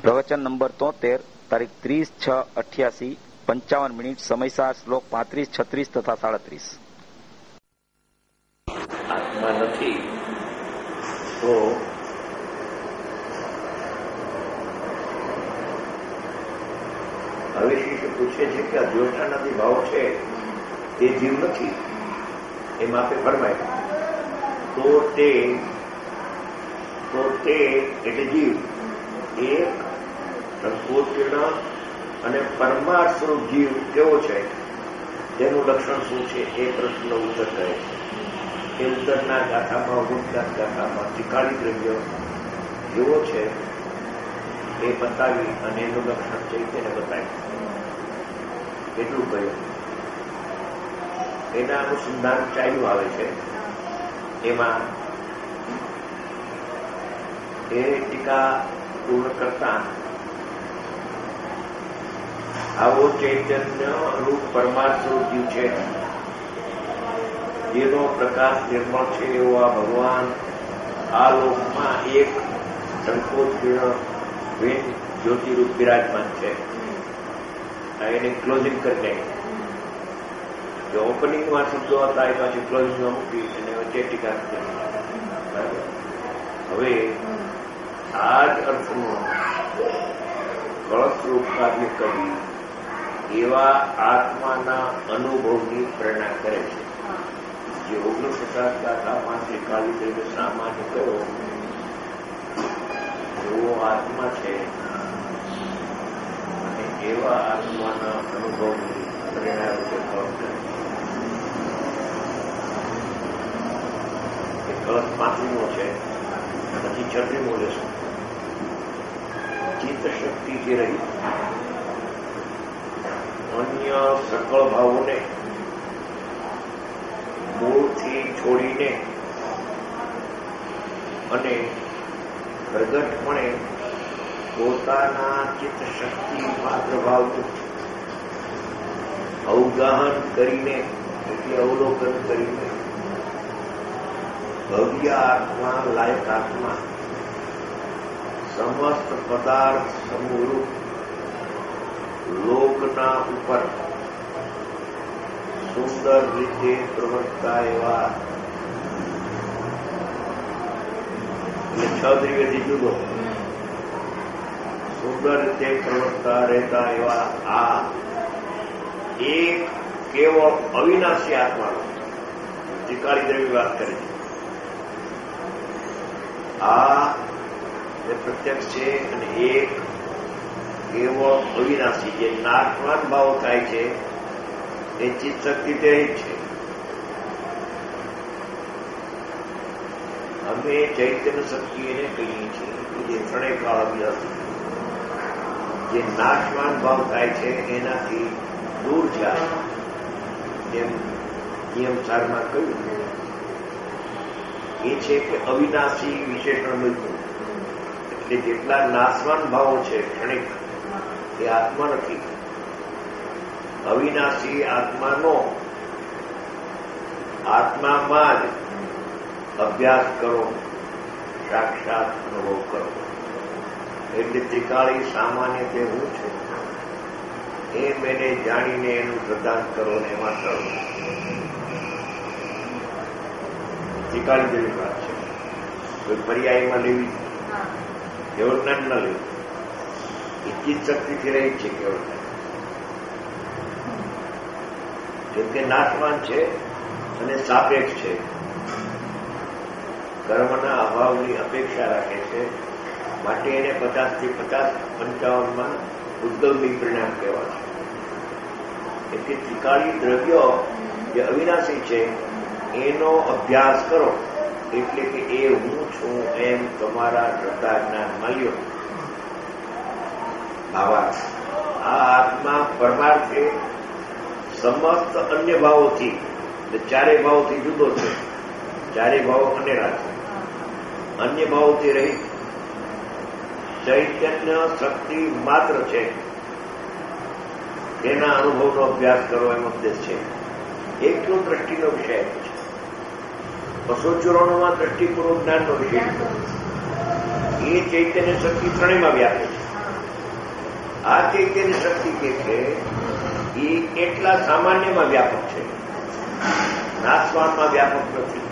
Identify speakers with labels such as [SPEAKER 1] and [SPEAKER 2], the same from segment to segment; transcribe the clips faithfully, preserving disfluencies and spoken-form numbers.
[SPEAKER 1] પ્રવચન નંબર તોતેર, તારીખ ત્રીસ છ અઠ્યાસી, પંચાવન મિનિટ, સમયસાર શ્લોક પાંત્રીસ, છત્રીસ તથા સાડત્રીસ.
[SPEAKER 2] આત્મા નથી તો હવે શિષ્ય પૂછે છે કે અદ્વૈતાનાથી ભાવ છે તે જીવ નથી એમ આપે ફરમાય તો તે તો તે એટલે જીવ એક સંકોચીર્ણ અને પરમાર્થ સ્વરૂપ જીવ કેવો છે તેનું લક્ષણ શું છે એ પ્રશ્નનો ઉત્તર કહે છે. એ ઉત્તરના ગાથામાં ઉદ્ગાર ગાથામાં ત્રિકાળી દ્રવ્ય જેવો છે એ બતાવી અને એનું લક્ષણ છે તેને બતાવી એટલું કહ્યું. એના અનુસંધાન ચાલ્યું આવે છે. એમાં એ ટીકા પૂર્ણ કરતા આવો ચૈતન્ય રૂપ પરમાર્થ સ્વરૂપ જીવ છે જેનો પ્રકાશ નિર્મળ છે એવો આ ભગવાન આ લોકમાં એક સંકોચીર્ણ વેદ જ્યોતિરૂપ બિરાજમાન છે. એને ક્લોઝિંગ કરી જો ઓપનિંગમાં શબ્દો હતા એ પાછી ક્લોઝિંગમાં મૂકી અને વચ્ચે ટીકા કરી. હવે આ જ અર્થનો કળશરૂપ કાર્ય કરી એવા આત્માના અનુભવની પ્રેરણા કરે છે. જે ઓગણપચાસ ગાથામાં ત્રિકાળી દ્રવ્ય સામાન્ય કયો એવો આત્મા છે અને એવા આત્માના અનુભવની પ્રેરણા રૂપે કળશ કરે છે. કળશ પાંચમો છે પછી છત્રીમો લેશું. ચિત્ત શક્તિ જે રહી અન્ય સકળ ભાવોને મૂળથી છોડીને અને પ્રગટપણે પોતાના ચિત્ત શક્તિ માત્ર ભાવનું અવગાહન કરીને એટલે અવલોકન કરીને ભવ્ય આત્મા લાયક આત્મા સમસ્ત પદાર્થ સમૂહરૂપ લોકના ઉપર સુંદર રીતે પ્રવર્તતા એવા એટલે છ દ્રવ્યથી જુદો સુંદર રીતે પ્રવર્તતા રહેતા એવા આ એક કેવો અવિનાશી આત્માનો ત્રિકાળી દ્રવ્ય વાત કરે છે. આ એ પ્રત્યક્ષ છે અને એક એવો અવિનાશી જે નાશવાન ભાવ થાય છે એ ચિત્ત શક્તિ તે છે. અમે ચૈતન્ય શક્તિ એને કહીએ છીએ જે ત્રણેય કાળ અવિનાશી જે નાશવાન ભાવ થાય છે એનાથી દૂર જાય જેમ નિયમ ચારમાં કહ્યું એ છે કે અવિનાશી વિશેષણ મળ્યું એટલે જેટલા નાશવાન ભાવો છે ક્ષણિક એ આત્મા નથી. અવિનાશી આત્માનો આત્મામાં જ અભ્યાસ કરો, સાક્ષાત અનુભવ કરો. એટલે ત્રિકાળી સામાન્ય તે હું છું એમ એને જાણીને એનું સિદ્ધાંત કરો ને એમાં કરો. ત્રિકાળી જેવી વાત છે. કોઈ પર્યાયમાં લેવી કેવળ જ્ઞાન ન લેવું. ઇચ્છિત શક્તિથી રહી છે કેવળ જ્ઞાન. જેમ કે નાશવાન છે અને સાપેક્ષ છે. કર્મના અભાવની અપેક્ષા રાખે છે માટે એને પચાસ થી પચાસ પંચાવનમાં ઉદ્ગમની પરિણામ કહેવા છે. એટલે ત્રિકાળી દ્રવ્યો જે અવિનાશી છે એનો અભ્યાસ કરો એટલે કે એ હું છું એમ તમારા શ્રદ્ધા જ્ઞાન મળ્યો. ભાવાર્થ આ આત્મા પરમાર્થે સમસ્ત અન્ય ભાવોથી ચારે ભાવોથી જુદો છે. ચારે ભાવો અનેરા છે. અન્ય ભાવોથી રહી ચૈતન્ય શક્તિ માત્ર છે. તેના અનુભવનો અભ્યાસ કરો એમ ઉપદેશ છે. એકલો દ્રષ્ટિનો વિષય છે. પશોચૂર્ણમાં દ્રષ્ટિપૂર્વક જ્ઞાનનો વિષય એ ચૈતન્ય શક્તિ ત્રણેયમાં વ્યાપે છે. આ ચૈતન્ય શક્તિ કે છે એ એટલા સામાન્યમાં વ્યાપક છે, નાશવાનમાં વ્યાપક નથી.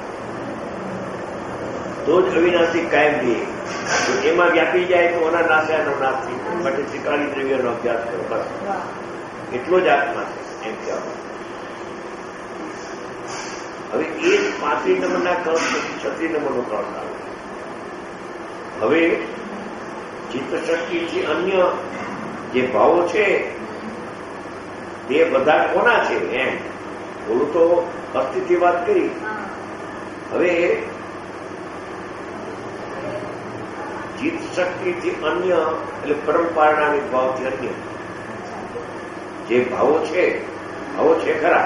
[SPEAKER 2] તો જ અવિનાશી કાયમ રહીએ. તો એમાં વ્યાપી જાય તો એના નાશે એનો નાશ થઈ જાય. માટે ત્રિકાળી દ્રવ્યનો અભ્યાસ કરો, બસ એટલો જ આત્મા છે એમ કહેવાય. હવે એ પાંત્રીસ નંબરના કળશ પછી છત્રીસ નંબરનો કળશ આવે. હવે ચિત્તશક્તિથી અન્ય જે ભાવો છે તે બધા કોના છે એમ બોલું તો અસ્થિથી વાત કરી. હવે ચિત્ત શક્તિથી અન્ય એટલે પરંપરાના ભાવથી અન્ય જે ભાવો છે, ભાવો છે ખરા,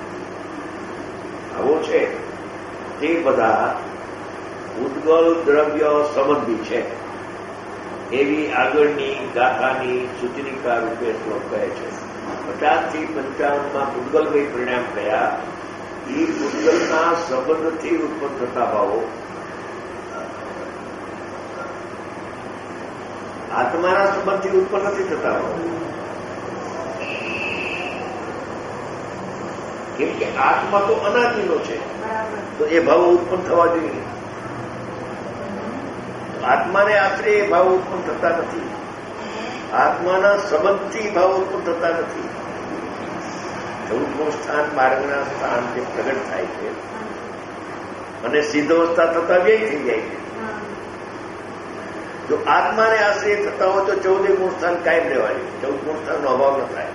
[SPEAKER 2] ભાવો છે તે બધા ઉદ્ગલ દ્રવ્ય સંબંધી છે એવી આગળની ગાથાની સૂચનિકા રૂપે શ્લોક કહે છે. પચાસ થી પંચાવનમાં ઉદ્ગલમય પરિણામ થયા. એ ઉદ્ગલના સંબંધથી ઉત્પન્ન થતા ભાવો આત્માના સંબંધથી ઉત્પન્ન નથી થતા ભાવો. કેમ કે આત્મા તો અનાદિનો છે, તો એ ભાવો ઉત્પન્ન થવા જોઈએ. આત્માને આશરે એ ભાવ ઉત્પન્ન થતા નથી. આત્માના સંબંધથી ભાવ ઉત્પન્ન થતા નથી. ચૌદમું સ્થાન માર્ગના સ્થાન જે પ્રગટ થાય છે અને સિદ્ધવસ્થા થતા વ્યય થઈ જાય છે. જો આત્માને આશ્રય થતા હોય તો ચૌદમું સ્થાન કાયમ રહેવાની, ચૌદમું સ્થાનનો અભાવ ન થાય.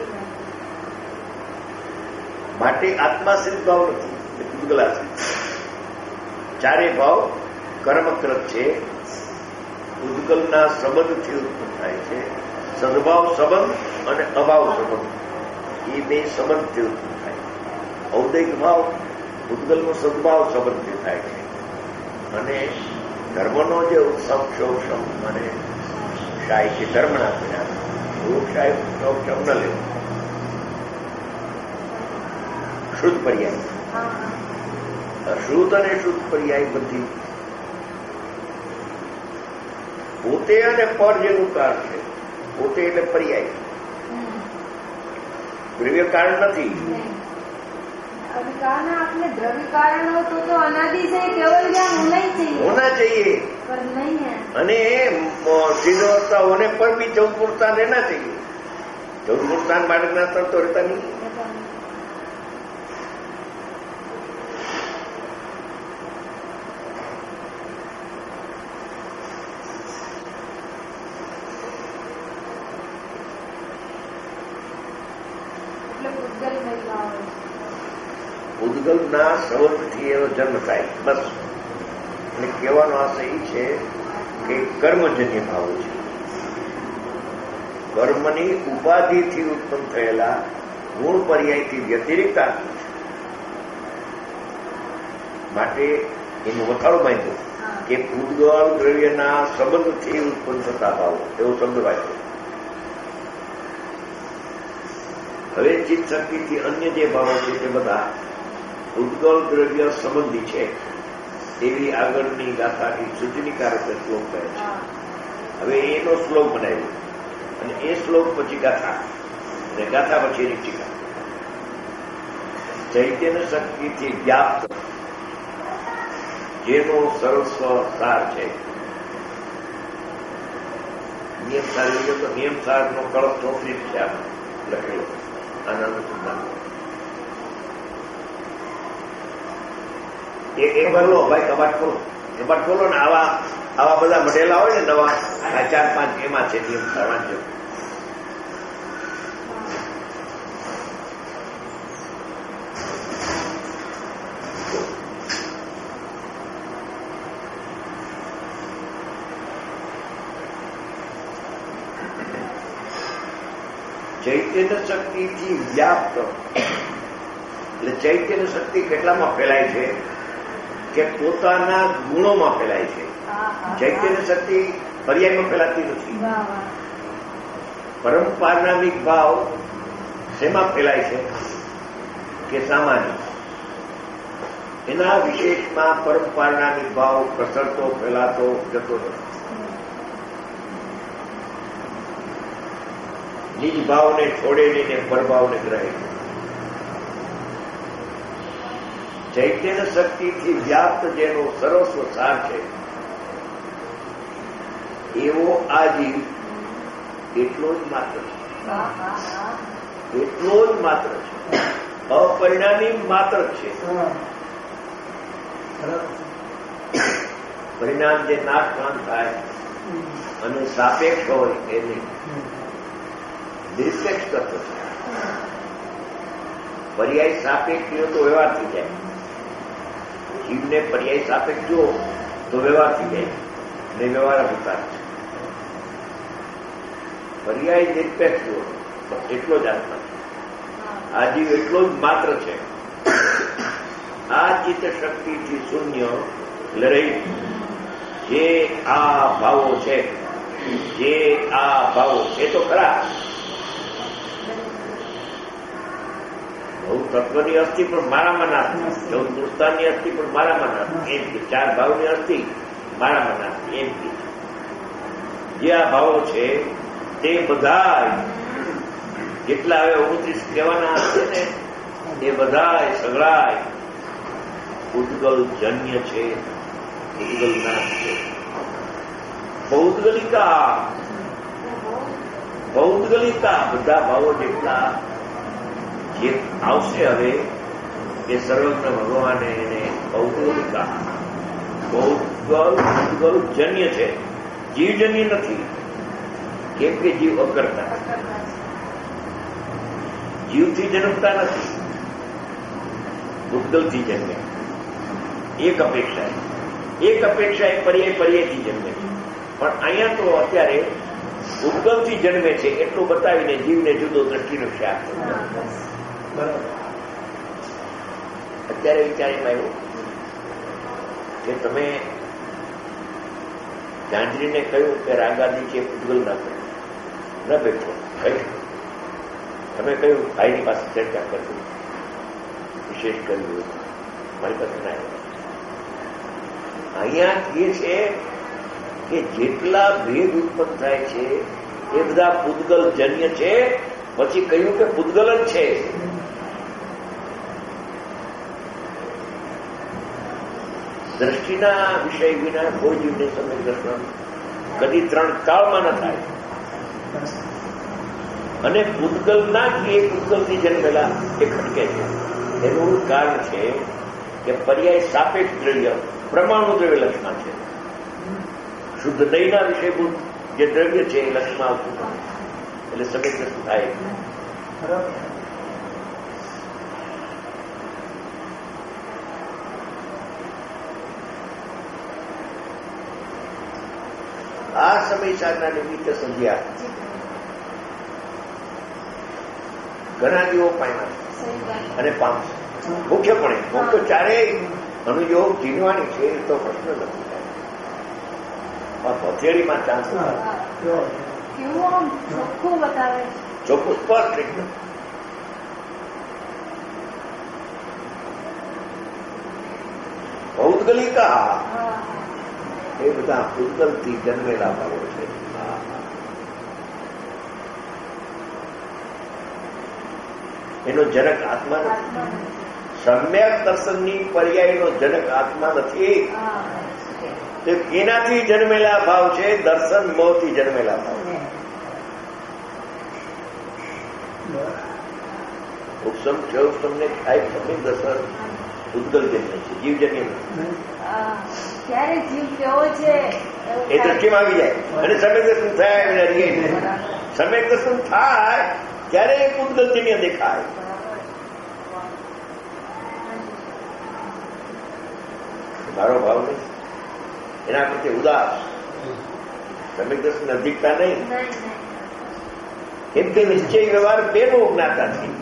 [SPEAKER 2] માટે આત્માશ્રિત ભાવ નથી, ઉદ્ગલાશ્રિત. ચારે ભાવ કર્મકૃત છે, ઉદ્ગલના સંબંધથી ઉત્પન્ન થાય છે. સદભાવ સંબંધ અને અભાવ સંબંધ એ બે સંબંધથી ઉત્પન્ન થાય. ઔદૈક ભાવ ઉદ્ગલનો સદભાવ સંબંધથી થાય છે અને ધર્મનો જે ઉત્સવ ક્ષોક્ષમ અને શાહી કે ધર્મના પરિણામ શાહી ક્ષોક્ષમ ન લેવું. શુદ્ધ પર્યાય, અશુદ્ધ અને શુદ્ધ પર્યાય બધી પોતે અને પર જેનું કારણ છે. પોતે એટલે પર્યાય, દ્રવ્ય કારણ નથી.
[SPEAKER 3] आपने द्रव्य कारण हो तो तो अनादि से केवल ज्ञान होना ही चाहिए,
[SPEAKER 2] होना चाहिए,
[SPEAKER 3] पर नहीं है.
[SPEAKER 2] અને સિદ્ધવસ્થા હોने पर भी चौदह स्थान रहना चाहिए. चौदह स्थान मार्गना स्थान तो रहता नहीं. ઉદ્ગલના સંબંધથી એનો જન્મ થાય. બસ એટલે કહેવાનો આશય એ છે કે કર્મજન્ય ભાવો છે. કર્મની ઉપાધિથી ઉત્પન્ન થયેલા ગુણ પર્યાયથી વ્યતિરિક્ત આત્મા છે. માટે એનું વખાણું બાંધ્યું કે ઉદ્ગલ દ્રવ્યના સંબંધથી ઉત્પન્ન થતા ભાવો એવો શબ્દ વાંચ્યો. હવે ચિત્ત શક્તિથી અન્ય જે ભાવો છે તે બધા ઉદ્ગલ દ્રવ્ય સંબંધી છે એવી આગળની ગાથાની સૂચનિકા રૂપે શ્લોક કહે છે. હવે એનો શ્લોક બનાવ્યો અને એ શ્લોક પછી ગાથા અને ગાથા પછી એની ટીકા. ચૈતન્ય શક્તિથી વ્યાપ્ત જેનો સર્વસ્વ સાર છે. નિયમ સાર લીધો તો નિયમ સારનો કળશ ચોપડી છે લખેલો આનંદ સુંદર. એક ભરલો ભાઈ કબાટ ખોલો, કબાટ ખોલો ને આવા આવા બધા મઢેલા હોય ને નવા આ ચાર પાંચ એમાં છે નિયમ સાર વાંચો. ચૈતન્ય શક્તિથી વ્યાપ્ત એટલે ચૈતન્ય શક્તિ કેટલામાં ફેલાય છે કે પોતાના ગુણોમાં ફેલાય છે. ચૈતન્ય શક્તિ પર્યાયમાં ફેલાતી નથી. પરંપરામિક ભાવ શેમાં ફેલાય છે કે સામાન્ય. એના વિશેષમાં પરંપરામિક ભાવ પ્રસરતો ફેલાતો જતો નથી. નિજ ભાવને છોડે નહીં ને પરભાવને ગ્રહે. ચૈતન્ય શક્તિથી વ્યાપ્ત જેનો સર્વસ્વ સાર છે એવો આ જીવ એટલો જ માત્ર છે, એટલો જ માત્ર છે, અપરિણામી માત્ર છે. પરિણામ જે નાશવાન થાય અને સાપેક્ષ હોય એને નિરપેક્ષ તત્વ છે. પર્યાય સાપેક્ષ જો તો વ્યવહાર થઈ જાય, જીવને પર્યાય સાપેક્ષ જો તો વ્યવહાર થઈ જાય ને વ્યવહાર અભિકાર છે. પર્યાય નિરપેક્ષ જો એટલો જ આત્મા છે. આ જીવ એટલો જ માત્ર છે. આ ચિત્ત શક્તિથી શૂન્ય લડાઈ જે આ ભાવો છે, જે આ ભાવો છે તો ખરા. બહુ તત્વની અસ્થિ પણ મારામાં ના, ચૌદ દુસ્તાની અસ્થિ પણ મારામાં ના, એમ કે ચાર ભાવની અસ્થિ મારામાં ના, એમ કે જે આ ભાવો છે તે બધા જેટલા હવે ઓગણત્રીસ કહેવાના હશે ને એ બધા સગળાય ઉદ્ગલ જન્ય છે, ઉદ્ગલ નાશ છે. પૌદ્ગલિકા પૌદ્ગલિકા બધા ભાવો જેટલા જે આવશે હવે એ સર્વજ્ઞ ભગવાને એને પૌદ્ગલિકા પૌદ્ગલ ઉદ્ગલ જન્ય છે, જીવજન્ય નથી. કેમ કે જીવ અકર્તા, જીવથી જન્મતા નથી, ઉદ્ગલથી જન્મે. એક અપેક્ષા એક અપેક્ષા એ પર્યાય પર્યાયથી જન્મે છે. પણ અહીંયા તો અત્યારે ઉદ્ગલથી જન્મે છે એટલું બતાવીને જીવને જુદો દ્રષ્ટિનો ખ્યાલ અત્યારે વિચારીમાં આવ્યું કે તમે ગાંધીને કહ્યું કે રાગાદી છે ઉદ્ગલ ના પડે ન બેઠો કહ્યું, તમે કહ્યું ભાઈની પાસે ચર્ચા કરજો, વિશેષ કર્યું મારી પાસે ના આવ્યું. અહીંયા એ છે કે જેટલા ભેદ ઉત્પન્ન થાય છે એ બધા પૂતગલ જન્ય છે. પછી કહ્યું કે પૂતગલ જ છે. દ્રષ્ટિના વિષય વિના કોઈ જીવને સમય દર્શન કદી ત્રણ કાળમાં ન થાય. અને પૂતગલના કે એક પૂતગલથી જન્મેલા એ ખટકે છે. એનું કારણ છે કે પર્યાય સાપેક્ષ દ્રવ્ય પરમાણુ દ્રવ્ય લક્ષમાં છે. શુદ્ધ નહીંના વિષયભૂત જે દ્રવ્ય છે એ લક્ષમાં આવતું એટલે સમય થાય. આ સમય સાધના નિમિત્તે સંધ્યા ઘણા જીવો પામ્યા અને પામશે. મુખ્યપણે મુખ્ય ચારેય અનુયોગ જીવવાની છે એ તો પ્રશ્ન નથી. હથેળીમાં ચાન્સ
[SPEAKER 3] ચોખ્ખું બતાવે,
[SPEAKER 2] ચોખ્ખું સ્પષ્ટ એકદમ. પૌદ્ગલિકા એ બધા પૂતગલથી જન્મેલા ભાવો છે. એનો જનક આત્મા નથી. સમ્યક દર્શનની પર્યાયનો જનક આત્મા નથી. એનાથી જન્મેલા ભાવ છે, દર્શન મોહથી જન્મેલા ભાવ. ઉપસમ છે ઉપસમને થાય સમ્યક દર્શન પૂતગલ જન્મે છે, જીવજન્ય નથી.
[SPEAKER 3] ક્યારે જીવ કેવો છે
[SPEAKER 2] એ દ્રષ્ટિમાં આવી જાય અને સમ્યક દર્શન થાય. સમ્યક દર્શન થાય ત્યારે એ પૂતગલજન્ય દેખાય. મારો ભાવ નહીં, એના પ્રત્યે ઉદાસ, સમ્યક દર્શન નજીકતા નહીં. કેમ કે નિશ્ચય વ્યવહાર બેનો જ્ઞાતાથી,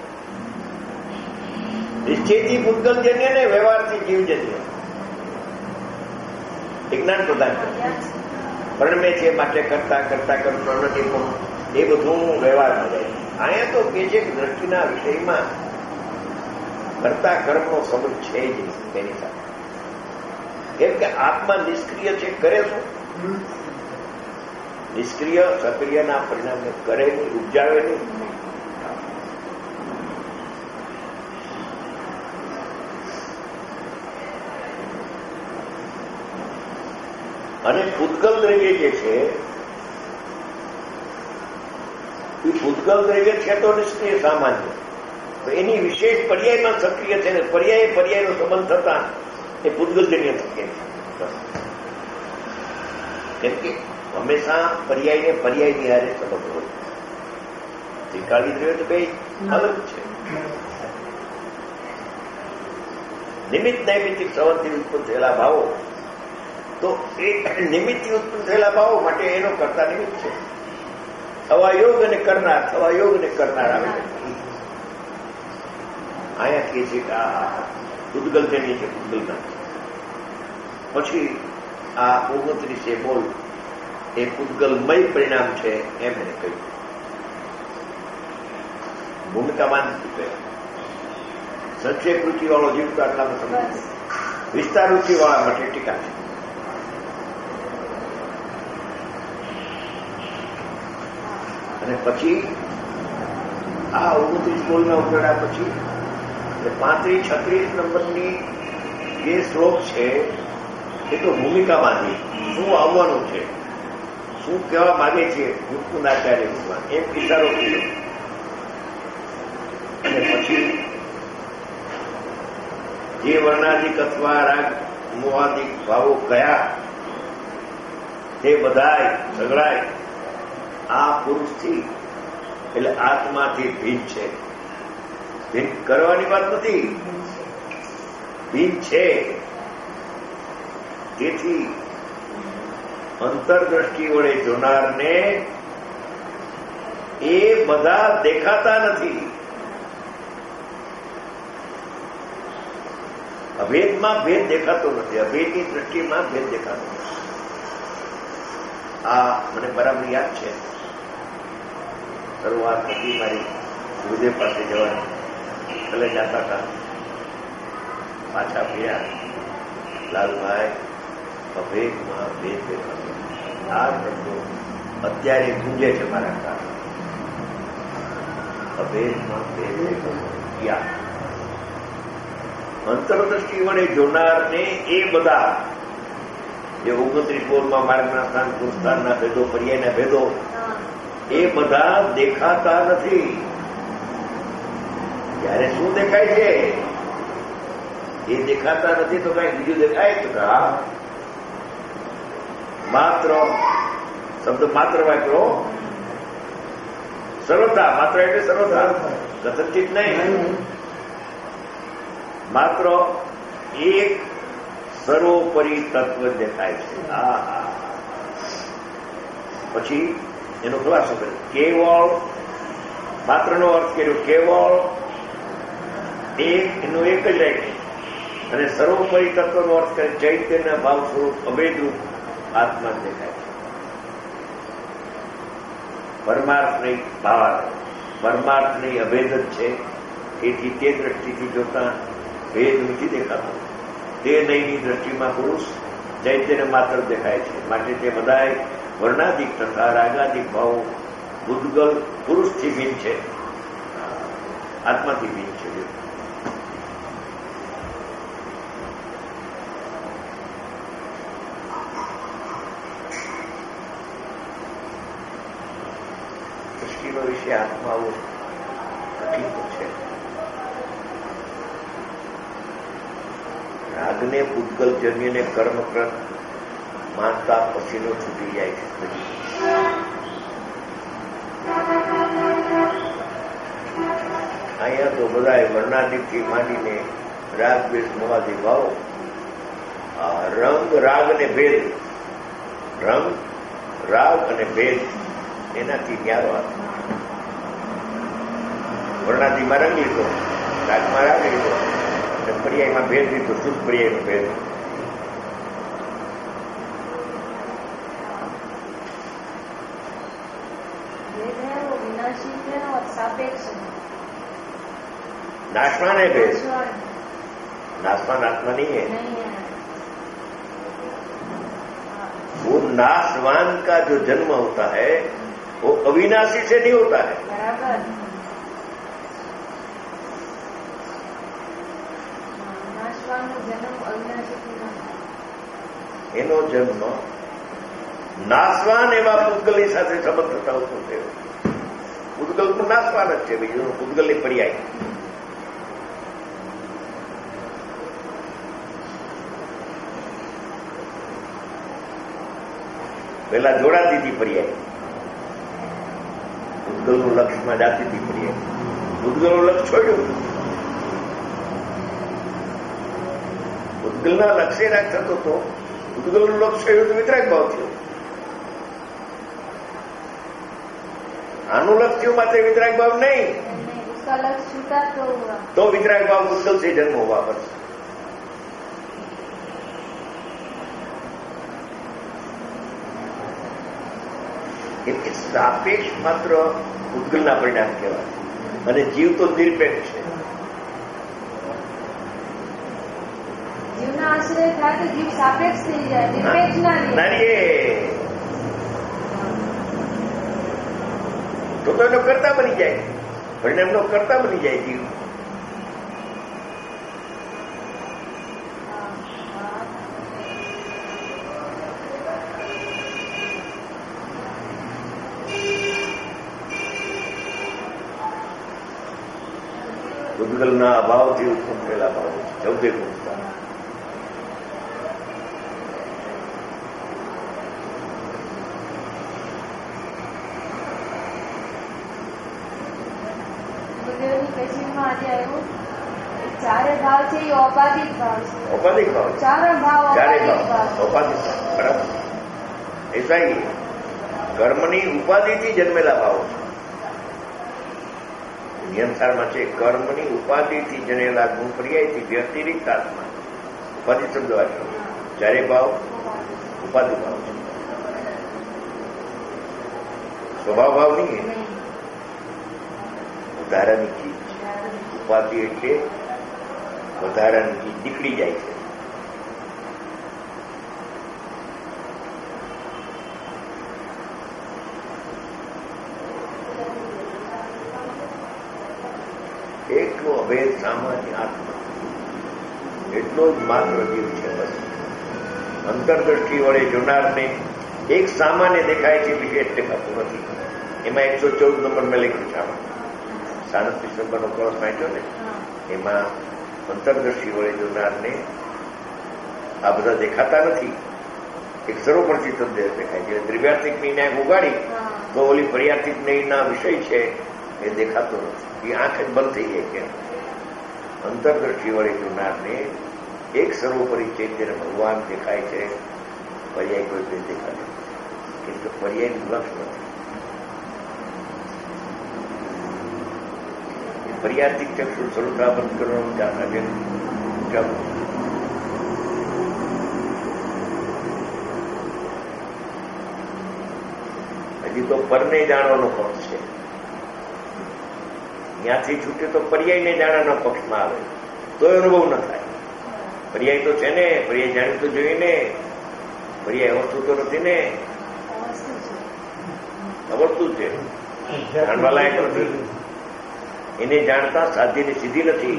[SPEAKER 2] નિશ્ચયથી પૂતગલજન્ય ને વ્યવહારથી જીવજન્ય. વિજ્ઞાન પ્રદાન કરે પરણમે છે માટે કરતા કરતા કરતા નથી પણ એ બધું વ્યવહારમાં જાય. અહીંયા તો કે છે કે દ્રષ્ટિના વિષયમાં કરતા કર્મનો સંબંધ છે જ તેની સાથે. કેમ કે આત્મા નિષ્ક્રિય છે, કરે શું? નિષ્ક્રિય સક્રિયના પરિણામને કરે નહીં, ઉપજાવે નહીં. અને પૂતગલ દ્રવ્ય જે છે એ પૂતગલ દ્રવ્ય છે તો નિષ્ક્રિય સામાન્ય, તો એની વિશેષ પર્યાયમાં સક્રિય છે ને પર્યાય પર્યાયનો સંબંધ થતા એ પૂતગલજન્ય સક્રિય છે. કેમ કે હંમેશા પર્યાયને પર્યાયની હારે સંબંધ હોય. ત્રિકાળી દ્રવ્ય તો કઈ અલગ છે. નિમિત્ત નૈમિત્તિક સંબંધથી ઉત્પન્ન થયેલા ભાવો, તો એ નિમિત્તથી ઉત્પન્ન થયેલા ભાવો માટે એનો કરતા નિમિત્ત છે. થવા યોગ અને કરનાર, થવા યોગ અને કરનાર આવે. અહીંયા કહે છે કે આ પૂતગલ તેની છે, પૂતગલના. પછી આ ઓગણત્રીસે બોલ એ પૂતગલમય પરિણામ છે એમ એને કહ્યું. ભૂમિકામાન સંક્ષેપ રૂચિ વાળો જીવ તો આટલામાં સમજ, વિસ્તાર રૂચિ વાળા માટે ટીકા છે. અને પછી આ ઓગણત્રીસ બોલના ઉકેડા પછી પાંત્રીસ છત્રીસ નંબરની જે શ્લોક છે એ તો ભૂમિકામાંથી શું આવવાનું છે, શું કહેવા માંગે છે મુકુંદાચાર્ય ભગવાન એમ ઇશારો કર્યો. અને પછી જે વર્ણાધિક અથવા રાગ મોહાધિક ભાવો કયા તે બધાય સગળાય આ પુરુષથી એટલે આત્માથી ભીન છે. ભીન કરવાની વાત નથી, ભીન છે. તેથી અંતરદ્રષ્ટિ વડે જોનારને એ બધા દેખાતા નથી. અભેદમાં ભેદ દેખાતો નથી, અભેદની દ્રષ્ટિમાં ભેદ દેખાતો નથી. આ મને બરાબર યાદ છે. શરૂઆત હતી મારી ગુરુદેવ પાસે જવાની, ભલે જતા હતા, પાછા ફર્યા. લાલભાઈ, અભેદમાં ભેદ દેખાતો. આ શબ્દો અત્યારે ગુંજે છે મારા કારણે. અભેદમાં ભેદ દેખાતો. યા અંતરદ્રષ્ટિ વડે જોનારને એ બધા જે ઓગણત્રીસ બોલમાં માર્ગના સ્થાન પુરસ્થાનના ભેદો, પર્યાયના ભેદો, એ બધા દેખાતા નથી. ત્યારે શું દેખાય છે? એ દેખાતા નથી તો કઈ બીજું દેખાય છે? હા, માત્ર શબ્દ માત્ર વાપરો, સર્વતા. માત્ર એટલે સર્વતા, કથનચિત નહીં. માત્ર એક સર્વોપરી તત્વ દેખાય છે. હા હા. પછી એનો ખુલાસો કર્યો. કેવળ માત્રનો અર્થ કર્યો કેવળ એક, એનું એક જ રહે. અને સર્વોપરી તત્વનો અર્થ કરે ચૈતન્ય ભાવ સ્વરૂપ અભેદરૂપ આત્મા દેખાય છે. પરમાર્થ નહીં, ભાવાર્થ. પરમાર્થ નહીં, અભેદ જ છે. તેથી તે દ્રષ્ટિથી જોતા ભેદ નથી દેખાતો. તે નહીંની દ્રષ્ટિમાં પુરુષ ચૈતન્ય માત્ર દેખાય છે. માટે તે બધાય વર્ણાધિક તથા રાગાધિક ભાવો ભૂતગલ પુરુષથી ભીન છે, આત્માથી ભીન છે. સૃષ્ટિનો વિશે આત્માઓ કઠિન છે. રાગને પૂતગલજન્યને કર્મકૃત માનતા પછીનો છૂટી જાય છે. અહીંયા તો બધા વર્ણાધિકથી માંડીને રાગ ભેદ મોહાદી ભાવો, રંગ રાગ અને ભેદ, રંગ રાગ અને ભેદ એનાથી ન્યારો આત્મા. વર્ણાદિમાં રંગ લીધો, રાગમાં રાગ લીધો, અને પર્યાયમાં ભેદ લીધો, શુદ્ધ પર્યાયનો ભેદ. नाशवान है भेद, नाशवान आत्मा नहीं है. वो वो नाशवान का जो जन्म होता है वो अविनाशी से नहीं होता है।
[SPEAKER 3] बराबर। नाशवानનો જન્મ અવિનાશીથી ન થાય.
[SPEAKER 2] એનો જન્મ નાશવાન એવા પૂતગલની સાથે સંબંધ થતા હોતો થયો. પૂતગલ તો નાશવાન જ છે, બીજું પૂતગલની પર્યાય. પેલા જોડાતી હતી પર્યાય, પૂતગલનું લક્ષમાં જાતી હતી પર્યાય. પૂતગલનું લક્ષ છોડ્યું, પૂતગલના લક્ષ્ય રાગ થતો હતો. પૂતગલનું લક્ષ છોડ્યું તો વિતરાગ ભાવ થયો. આનું લક્ષ થયું માટે વિતરાગ ભાવ નહીં,
[SPEAKER 3] उसका लक्ष्य छूटा तो हुआ.
[SPEAKER 2] तो वितराग भाव पूतगल से जन्म हुआ बस. એટલે સાપેક્ષ માત્ર પૂતગલના પરિણામ કહેવાય અને જીવ તો નિરપેક્ષ છે.
[SPEAKER 3] જીવના આશ્રય થાય તો જીવ સાપેક્ષ થઈ જાય, નિરપેક્ષ ના રહે.
[SPEAKER 2] નારીએ તો તો એનો કરતા બની જાય, પરિણામનો કરતા બની જાય જીવ. પૂતગલના અભાવથી ઉત્પન્ન થયેલા ભાવો છે ચૌદે ગુણતા.
[SPEAKER 3] ગુરુદેવની પેશીમાં આજે આવ્યું, એ ચારે ભાવ છે એ ઔપાધિક ભાવ છે.
[SPEAKER 2] ઔપાધિક ભાવ છે.
[SPEAKER 3] ચારે ભાવ
[SPEAKER 2] ચારે
[SPEAKER 3] ઔપાધિક
[SPEAKER 2] ભાવ
[SPEAKER 3] ભાવ.
[SPEAKER 2] ઔપાધિક ભાવ. બરાબર. એસા ही કર્મની ઉપાધિથી જન્મેલા ભાવો છે. નિયંત્રણમાં છે કર્મની ઉપાધિથી જનેલા ગુણ પર્યાયથી વ્યતિરિક્ત આત્મા. ઉપાધિ શબ્દ વાંચો. ચારે ભાવ ઉપાધિ ભાવ છે, સ્વભાવ ભાવ નહીં. વધારાની ચીજ ઉપાધિ એટલે વધારાની ચીજ નીકળી જાય છે. એટલો અભેદ સામાન્ય આત્મા, એટલો જ માત્ર જીવ છે. બસ અંતરદ્રષ્ટિ વડે જોનારને એક સામાન્ય દેખાય છે, વિશેષ દેખાતું નથી. એમાં એકસો ચૌદ નંબર મેં લખ્યું છે. આમાં સાડત્રીસ નંબરનો ક્રોસ વાંચ્યો ને, એમાં અંતરદ્રષ્ટિ વડે જોનારને આ બધા દેખાતા નથી. એક સર્વપરિચિત દેખાય છે. દ્રવ્યાત્મિકની ન્યાય ઉગાડી તો ઓલી પર્યાત્મિક ન્યાયના વિષય છે એ દેખાતો નથી. એ આંખ જ બંધ થઈ જાય. કે અંતરદ્રષ્ટિ વડે જોનારને એક સર્વોપરી ચૈતન્ય ભગવાન દેખાય છે, પર્યાય કોઈ કોઈ દેખાતો નથી. કેમ કે પર્યાયનું લક્ષ નથી. પર્યાતિક ચક્ષુ સ્વરૂપતા બંધ કરવાનું જાતા છે. હજી તો પરને જાણવાનો પક્ષ છે. ત્યાંથી છૂટે તો પર્યાયને જાણવાના પક્ષમાં આવે તો અનુભવ ન થાય. પર્યાય તો છે ને, પર્યાય જાણવું તો જોઈએ ને. પર્યાય વસ્તુ તો નથી ને, વસ્તુ છે, જાણવા લાયક નથી. એને જાણતા સાધ્યની સિદ્ધિ નથી.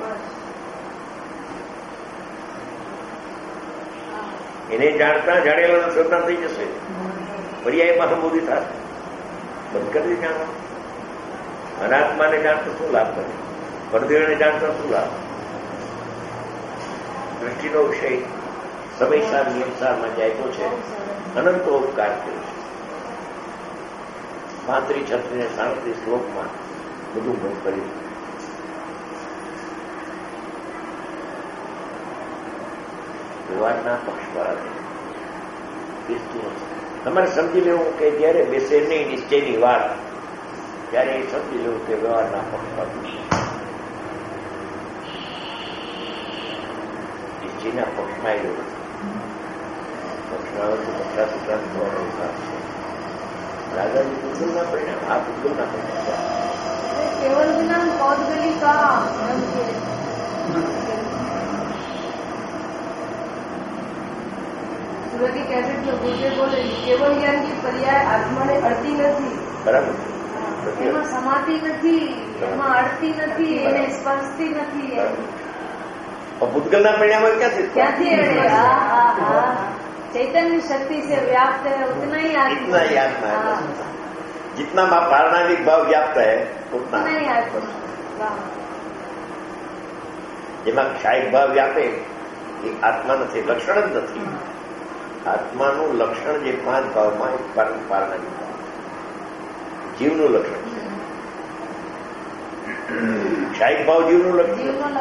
[SPEAKER 2] એને જાણતા જાણેલા શ્રદ્ધા થઈ જશે. પર્યાયમાં સંબોધિત થશે. બંધ કરી જાણવા. અનાત્માને જાણતો શું લાભ કરે? પરદેવને જાણતા શું લાભ? દ્રષ્ટિનો વિષય સમયસાર નિયમસારમાં જાયતો છે. અનંતો ઉપકાર કર્યો છે. પાંત્રીસ છત્રીસ ને સાડત્રીસ શ્લોકમાં બધું બંધ કર્યું. વ્યવહારના પક્ષવાળા તમારે સમજી લેવું કે જયારે બેસે નહીં નિશ્ચયની વાત, ત્યારે એ સમજી લેવું કે વ્યવહારના પક્ષપાત નિશ્ચયના પક્ષમાં એ પક્ષમાં પક્ષા સૂત્રાંત થવાનો વિકાસ છે. રાજાજી પૂતગલના પરિણામ, આ પૂતગલના પરિણામ.
[SPEAKER 3] केवल ज्ञान पौधगली का सूर्य की कैसेट में गुरुदेव बोले केवल ज्ञान की पर्याय आत्मा ने अड़ती નથી.
[SPEAKER 2] બરાબર,
[SPEAKER 3] એમાં સમાતી નથી, એમાં અડતી નથી, એને સ્પર્શતી નથી.
[SPEAKER 2] ભૂતગલના પરિણામો ક્યાંથી
[SPEAKER 3] ક્યાંથી અડે? હા હા હા, चैतन्य शक्ति से व्याप्त है उतना ही आत्मा.
[SPEAKER 2] इतना ही आत्मा है. जितना पारणामिक भाव व्याप्त है उतना
[SPEAKER 3] ही आत्मा.
[SPEAKER 2] જેમાં ક્ષાયિક ભાવ વ્યાપે એ આત્મા નથી, લક્ષણ જ નથી. આત્માનું લક્ષણ જે પાંચ ભાવમાં એક પારણામિક ભાવ, જીવનું લક્ષણ છે. ક્ષાયિક ભાવ જીવનું લક્ષણ,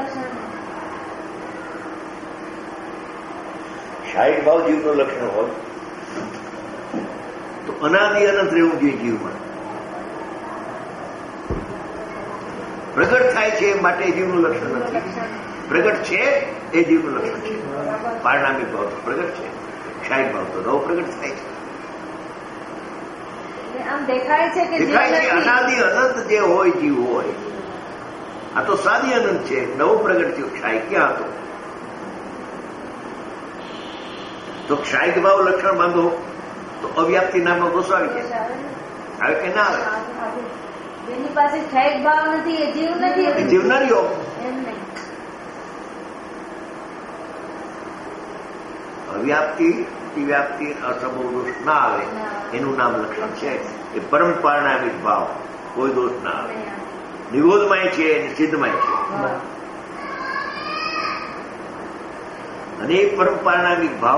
[SPEAKER 2] ક્ષાયિક ભાવ જીવનું લક્ષણ હોય તો અનાદિ અનંત રહેવું જોઈએ જીવમાં. પ્રગટ થાય છે માટે જીવનું લક્ષણ નથી. પ્રગટ છે એ જીવનું લક્ષણ છે. પારણામિક ભાવ તો પ્રગટ છે, ક્ષાયિક ભાવ તો નવો પ્રગટ થાય છે.
[SPEAKER 3] આમ દેખાય છે કે
[SPEAKER 2] દેખાય છે અનાદિ અનંત જે હોય જીવ હોય. આ તો સાદી અનંત છે, નવો પ્રગટ થયો. ક્ષાયિક ક્યાં હતો? તો ક્ષાયિક ભાવ લક્ષણ બાંધો તો અવ્યાપ્તિ નામનો દોષ આવી જાય. આવે કે ના આવે?
[SPEAKER 3] જેની પાસે ક્ષાયિક ભાવ નથી એ જીવ નથી,
[SPEAKER 2] જીવ ન રહ્યો. અવ્યાપ્તિ વ્યાપ્તિ અસંભવ દોષ ના આવે એનું નામ લક્ષણ છે. એ પરમ પારણામિક ભાવ, કોઈ દોષ ના આવે. નિરોધમાંય છે અને સિદ્ધમાંય છે. અને એ પરમ પારણામિક ભાવ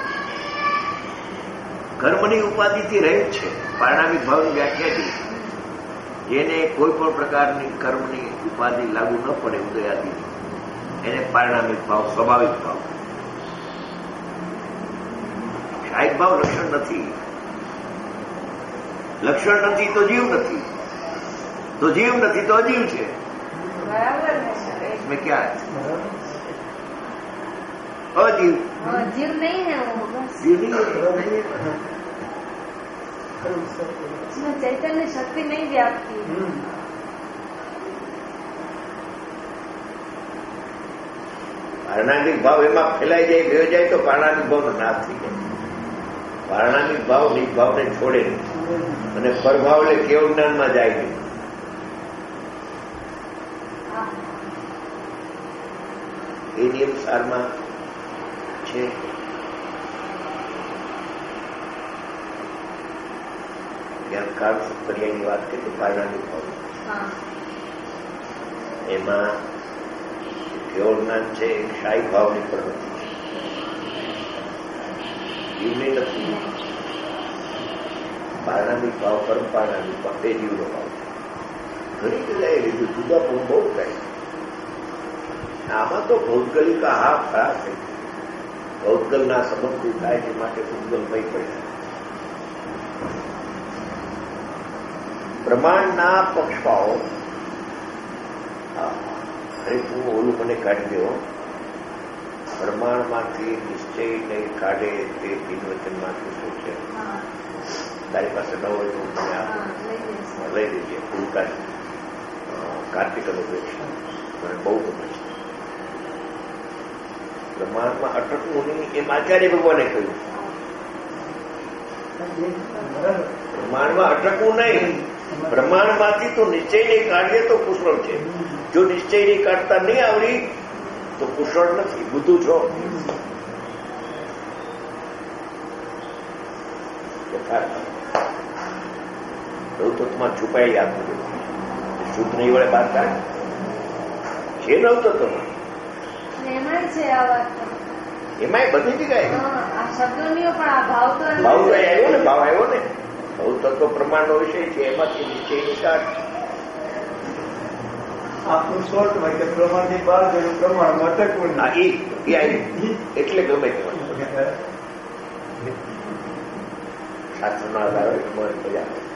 [SPEAKER 2] કર્મની ઉપાધિથી રહિત છે. પારણામિક ભાવની વ્યાખ્યા છે જેને કોઈ પણ પ્રકારની કર્મની ઉપાધિ લાગુ ન પડે ઉદયાદિ, એને પારણામિક ભાવ, સ્વાભાવિક ભાવ. ક્ષાયિક ભાવ લક્ષણ નથી. લક્ષણ નથી તો જીવ નથી, તો જીવ નથી તો અજીવ છે.
[SPEAKER 3] બરાબર.
[SPEAKER 2] મેં ક્યાં અજીવ
[SPEAKER 3] जीव नहीं है वो, बस
[SPEAKER 2] જીવ નહીં.
[SPEAKER 3] उसमें चैतन्य शक्ति नहीं व्यापती.
[SPEAKER 2] પારણામિક ભાવ એમાં ફેલાઈ જાય, ભેળ જાય તો પારણામિક ભાવનો નાશ થઈ જાય. પારણામિક ભાવ નિભાવને છોડે અને પરભાવ એટલે કેવળ જ્ઞાનમાં જાય નહીં. એ નિયમ સારમાં છે. જ્ઞાનકાળ સત્તરિયાની વાત કરી પારણામિક ભાવ, એમાં કેવળ જ્ઞાન છે એ ક્ષાયિક ભાવની પ્રવૃત્તિ છે, જીવની નથી. પારણામિક ભાવ, પરમ પારણામિક ભાવ એ જીવનો ભાવ છે. ઘણી જગ્યાએ લીધું જુદા પણ બહુ થાય. આમાં તો ભૌગોલિક હા ખરા છે. ભૌગોલના સંબંધથી થાય તે માટે ભૂગોલ ભય પડે. પ્રમાણના પક્ષપાઓ અરે તું ઓલું મને કાઢી દેવો. પ્રમાણમાંથી નિશ્ચયને કાઢે તે દિનવચનમાંથી શું છે? તારી પાસે ન હોય તો મને લઈ દેજે. ફૂલકાશ કાર્તિક અનુપેક્ષા મને બહુ ગમે છે. પ્રમાણમાં અટકવું નહીં એમ આચાર્ય ભગવાને કહ્યું. પ્રમાણમાં અટકવું નહીં. પ્રમાણમાંથી તો નિશ્ચયને કાઢીએ તો કુશળ છે. જો નિશ્ચયને કાઢતા નહીં આવડી તો કુશળ નથી, બુદ્ધું છો. નવતત્વમાં છુપાઈ આપવું શુદ્ધ નહીં વડે બહાર કાઢે છે. નવતત્વમાં
[SPEAKER 3] એમાંય છે આ વાત,
[SPEAKER 2] એમાંય બધી જગ્યાએ
[SPEAKER 3] આ શબ્દોની પણ આ ભાવ તો
[SPEAKER 2] ભાવ આવ્યો ને ભાવ આવ્યો ને ભાવ તત્વ પ્રમાણનો વિષય છે. એમાંથી નિશ્ચયની કાઢ
[SPEAKER 4] આપણું શોર્ટમાં કે પ્રમાણની બહાર જયું પ્રમાણમાં અટકવું
[SPEAKER 2] એટલે ગમે તે શાસ્ત્ર ના આધારે મને મજા આવે.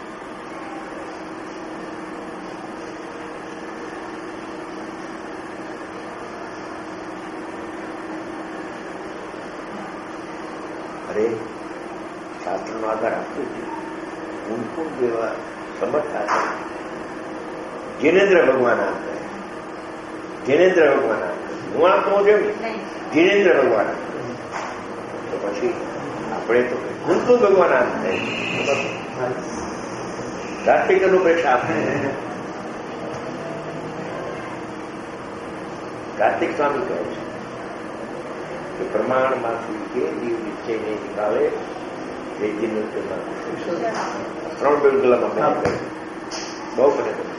[SPEAKER 2] અરે શાસ્ત્ર નો આધાર આપવું જોઈએ. ઊંડકું જેવા સમજતા છે. જીનેન્દ્ર ભગવાન આમ કહે, જીનેન્દ્ર ભગવાન આમ કહે. હું આમ કહું છું ને, જીનેન્દ્ર ભગવાન આમ કહે. તો પછી આ આપણે તો ગુંતું ભગવાન આમ થાય કાર્તિક અનુપ્રેક્ષા આપે. કાર્તિક સ્વામી કહે છે કે પ્રમાણમાંથી કે જીવ નિશ્ચય નહીં નિકાલે એ જીવન ત્રણ બિલગલામાં બહુ મને કહે.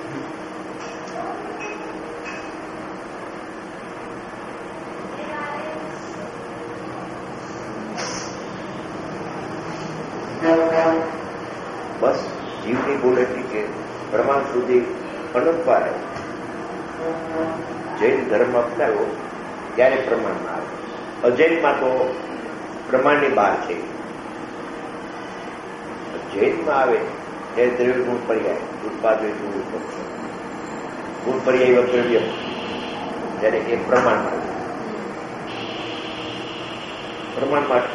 [SPEAKER 2] બસ જીવની ભૂલ એટલી કે પ્રમાણ સુધી અનંતવારે જૈન ધર્મ અપનાવ્યો ત્યારે પ્રમાણમાં આવે. અજૈનમાં તો પ્રમાણની બહાર છે. જૈનમાં આવે ત્યારે દ્રવ્ય ગુણ પર્યાય ઉત્પાદન ગુણ પર્યાય વક્તવ્ય ત્યારે એ પ્રમાણમાં આવે. પ્રમાણમાં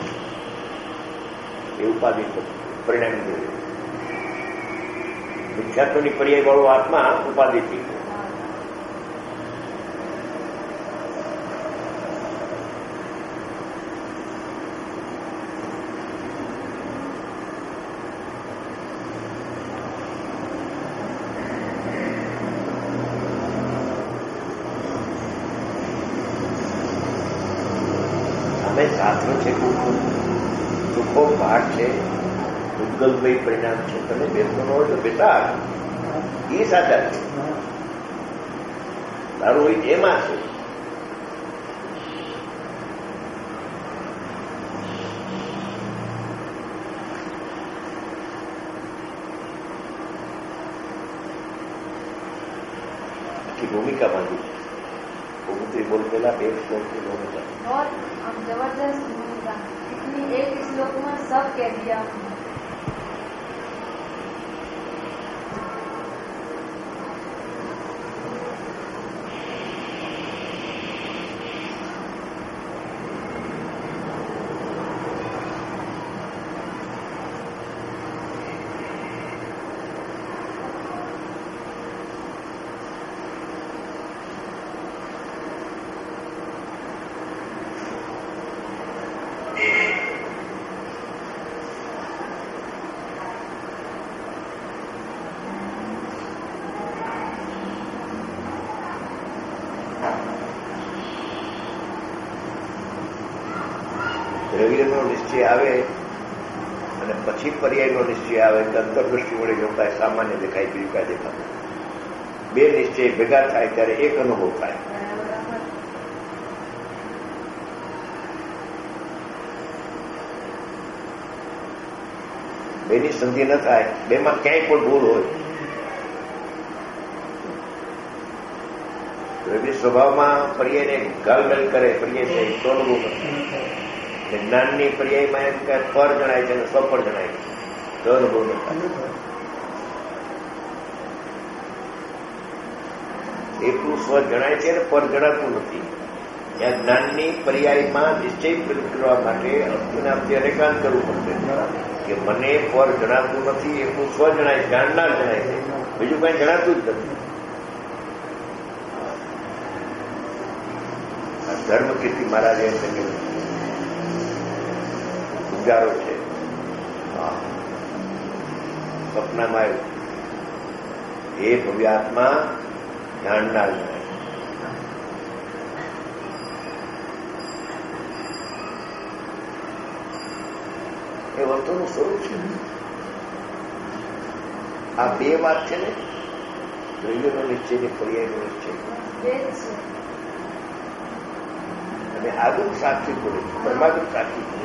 [SPEAKER 2] એ ઉપાધિ પરિણામ જોયું. વિખ્યાતોની પર્યાય વાળો આત્મા ઉપાધિ થઈ ગયો. અમે શાસ્ત્રો છે દુઃખો પાઠ છે ઉદ્ગલભાઈ પરિણામ છે. તમે બેસતો ન હોય તો બેટા એ સાચા છે. તારું હોય એમાં છે. આખી ભૂમિકા બાંધી ભૂમિત્રી બોલ પેલા બે શ્લોકની ભૂમિકા
[SPEAKER 3] और हम जबरदस्त भूमिका इतनी एक श्लोक में सब कह दिया.
[SPEAKER 2] દ્રવ્યનો નિશ્ચય આવે અને પછી પર્યાયનો નિશ્ચય આવે તો અંતરદૃષ્ટિ વડે જોતા સામાન્ય દેખાય બીજું કાંઈ દેખાતું. બે નિશ્ચય ભેગા થાય ત્યારે એક અનુભવ થાય. બેની સંધિ ન થાય, બેમાં ક્યાંય પણ ભૂલ હોય. દ્રવ્ય સ્વભાવમાં પર્યાયને ગાલમેલ કરે, પર્યાય થાય તો અનુભવ નથી. જ્ઞાનની પર્યાયમાં એમ કે પર જણાય છે અને સ્વપર જણાય છે તો અનુભવ ન થાય. એટલું સ્વ જણાય છે અને પર જણાતું નથી. ત્યાં જ્ઞાનની પર્યાયમાં નિશ્ચય કરવા માટે અર્જુને આપણે અનેકાંત કરવું પડશે કે મને પર જણાતું નથી, એટલું સ્વ જણાય, જાણનાર જણાય છે, બીજું કઈ જણાતું જ નથી. ધર્મ કીર્તિ મહારાજે એમ કહ્યું ઉજારો છે. સપનામાં આવ્યું એ ભવ્યાત્મા જાણનાર જણાય. એ વસ્તુનું સ્વરૂપ છે. આ બે વાત છે ને, દ્રવ્યનો નિશ્ચય ને પર્યાયનો નિશ્ચય, અને આગળ સાક્ષી પડે, પરમાગમ સાક્ષી પડે.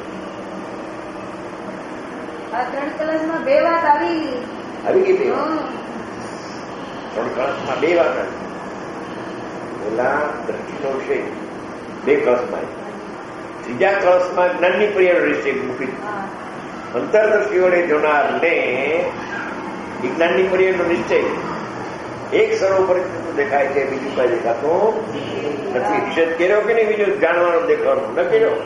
[SPEAKER 3] આ ત્રણ કલાસમાં બે વાત આવી ગઈ.
[SPEAKER 2] આવી ગઈ બે ત્રણ કળશમાં બે વાત આવી. પેલા દ્રષ્ટિનો વિષય બે કળશમાં, ત્રીજા કળશમાં જ્ઞાનની પર્યાય નિશ્ચય મૂકી. અંતરદર્શી વડે જોનારને વિજ્ઞાનની પર્યાયનો નિશ્ચય એક સરોવર દેખાય છે, બીજું કઈ દેખાતો નથી. નિષેધ કર્યો કે નહીં? બીજું જાણવાનો દેખાવાનો ન કર્યો.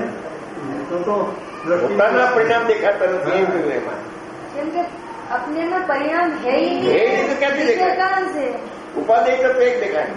[SPEAKER 2] પોતાના પરિણામ દેખાતા નથી એમ કહ્યું. એમાં
[SPEAKER 3] કેમ કે अपने में परिणाम है ही
[SPEAKER 2] है ही तो कैसे देखाय?
[SPEAKER 3] कहां से
[SPEAKER 2] उपाधि तत्व एक देखाय.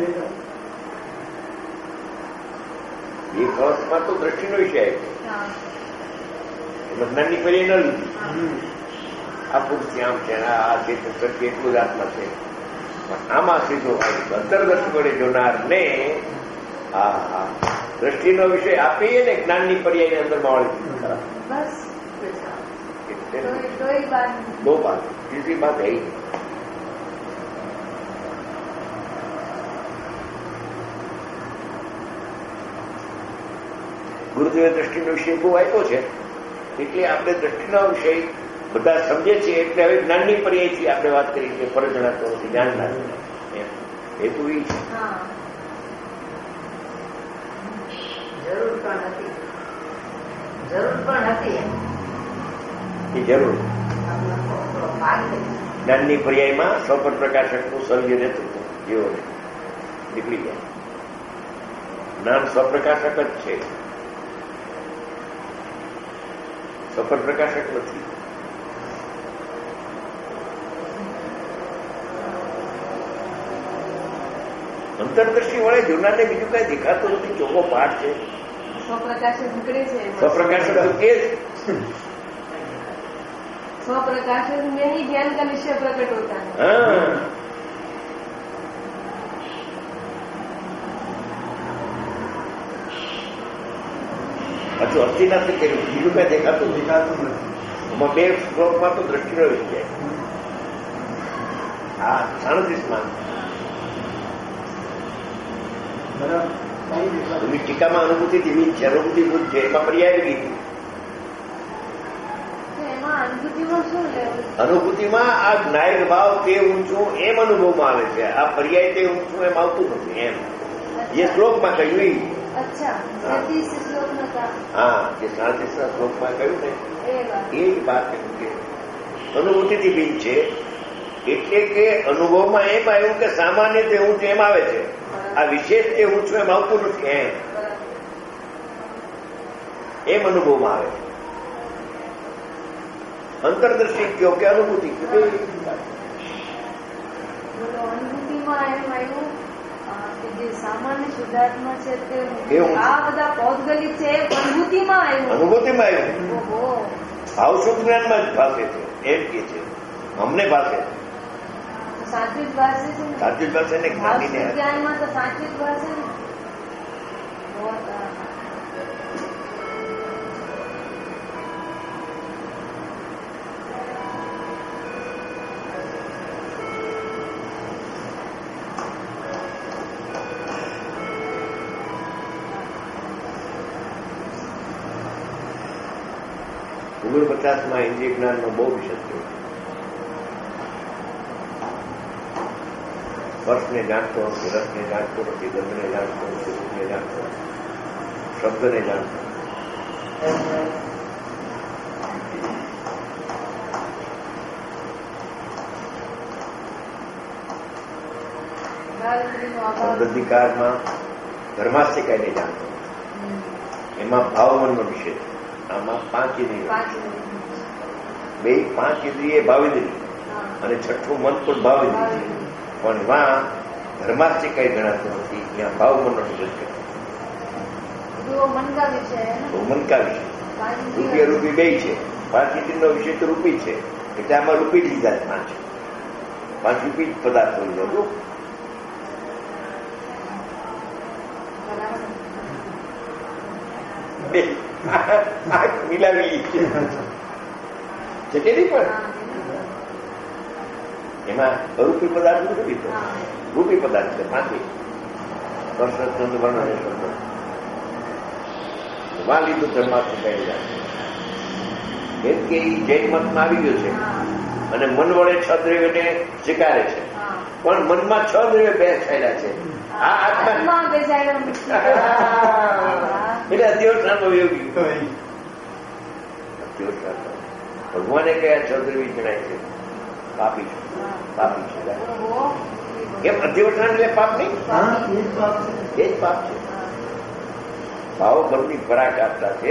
[SPEAKER 2] ये कळशમાં તો દ્રષ્ટિનો વિષય છે. એમાં જ્ઞાનની પર્યાય ન લીધી. આ પુરુષ આમ છે, આ છે શક્તિ એટલું જ આત્મા છે. પણ આમાં સીધો અંતર્દૃષ્ટિ વડે જોનારને આ હા દ્રષ્ટિનો વિષય આપીએ ને જ્ઞાનની પર્યાયની અંદર માવળી ખરા દો બાત ત્રીજી બાત है ગુરુદેવે દ્રષ્ટિનો વિષય બહુ આપ્યો છે એટલે આપણે દ્રષ્ટિનો વિષય બધા સમજે છે એટલે હવે જ્ઞાનની પર્યાયથી આપણે વાત કરી કે પર જણાતો નથી જ્ઞાન ના હેતુ એ છે.
[SPEAKER 5] જરૂર પણ હતી જરૂર પણ હતી
[SPEAKER 2] એ જરૂર જ્ઞાનની પર્યાયમાં સૌપર પ્રકાશકનું સર્વ્ય નેતૃત્વ જેવો નીકળી જાય. જ્ઞાન સ્વપ્રકાશક જ છે, સફળ પ્રકાશક નથી. અંતરદ્રષ્ટિ વડે જોનારને બીજું કઈ દેખાતું નથી, ચોખ્ખો પાઠ છે.
[SPEAKER 3] સ્વપ્રકાશક નીકળે છે,
[SPEAKER 2] સ્વપ્રકાશક તો કે
[SPEAKER 3] स्वप्रकाश में ही ज्ञान का निश्चय प्रकट होता है.
[SPEAKER 2] हाँ હજુ અસ્થિ નથી કર્યું, બીજું કઈ દેખાતું દેખાતું નથી. એમાં બે શ્લોકમાં તો દ્રષ્ટિ રહી જાય. હા સાડત્રીસમાં એની ટીકામાં અનુભૂતિ ધીમી છે, અનુભૂતિ ભૂત છે, એમાં પર્યાય કીધું. અનુભૂતિમાં આ જ્ઞાયક ભાવ તે ઊંચું એમ અનુભવમાં આવે છે, આ પર્યાય તે ઊંચું એમ આવતું નથી. એમ જે શ્લોકમાં કહ્યું હા જે સાડત્રીસ ના શ્લોકમાં કહ્યું ને એ વાત કે અનુભૂતિથી ભીન છે. એટલે કે અનુભવમાં એમ આવ્યું કે સામાન્ય તે ઊંચું એમ આવે છે, આ વિશેષ તે ઊંચું એમ આવતું નથી. એમ એમ અનુભવમાં આવે છે. અંતરદ્રષ્ટિ કયો કે અનુભૂતિ
[SPEAKER 3] અનુભૂતિમાં એમ આવ્યું કે જે સામાન્ય શુદ્ધાત્મા છે તે આ બધા પૌદ્ગલિક છે, અનુભૂતિમાં આવ્યું
[SPEAKER 2] અનુભૂતિમાં આવ્યું ભાવ શુદ્ધ જ્ઞાનમાં જ ભાષે છે. એમ કે છે અમને ભાષે
[SPEAKER 3] સાચી જ ભાષે છે,
[SPEAKER 2] સાચી જ ભાષે ને
[SPEAKER 3] જ્ઞાનમાં તો સાચી જ ભાષે ને.
[SPEAKER 2] ઓગણપચાસમાં ઇન્દ્રિય જ્ઞાનનો બહુ વિષય થયો. સ્પર્શને જાણતો નથી, રસને જાણતો નથી, ગંધને જાણતો નથી, રૂપને જાણતો નથી, શબ્દને જાણતો અધિકારમાં ધર્માસ્તિકાઈને જાણતો એમાં ભાવમનનો વિષય છે. આમાં પાંચ ઇન્દ્રિય, બે પાંચ ઇન્દ્રિય ભાવેન્દ્રિય અને છઠ્ઠું મન પણ ભાવેન્દ્રિય, પણ એમાં ધર્માસ્થી કઈ ગણાતું નથી. ત્યાં ભાવ મનનો વિષય મનકા વિષય રૂપિયા રૂપી બે છે. પાંચ ઇન્દ્રિયનો વિષય તો રૂપી છે એટલે આમાં રૂપી જ લીધા પાંચ પાંચ રૂપી જ પદાર્થ થઈ જતું. મિલાવેલી છે કે નહીં, પણ એમાં અરૂપી પદાર્થ નથી લીધો, રૂપી પદાર્થ છે. પાંચી વર્ષ વર્ણ વા લીધું ધર્માર્થ કહી જાય. કેમ કે એ જૈન મતમાં આવી ગયો છે અને મન વડે છ દ્રવ્યને સ્વીકારે છે, પણ મનમાં છ દ્રવ્ય બે થયેલા છે. આ આત્મા એટલે અધ્યોષાનો યોગી ભગવાને કયા ચૌધરી જણાય છે પાપી છે, પાપી છે. કેમ અધ્યોષાન એટલે પાપ નહીં, એ જ પાપ છે. ભાવ બળની પરાકાષ્ઠા છે.